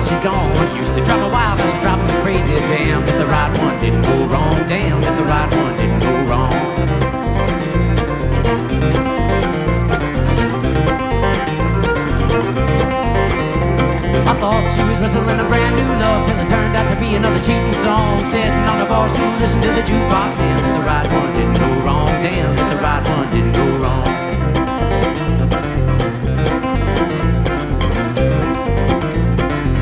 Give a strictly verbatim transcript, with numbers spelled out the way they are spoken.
she's gone. Used to drive me wild, now she driving me crazy. Damn, if the right one didn't go wrong. Damn, if the right one didn't go wrong. I thought she was whistling a brand new love till it turned out to be another cheating song. Sitting on the bar stool, listen to the jukebox. Damn, if the right one didn't go wrong. Damn.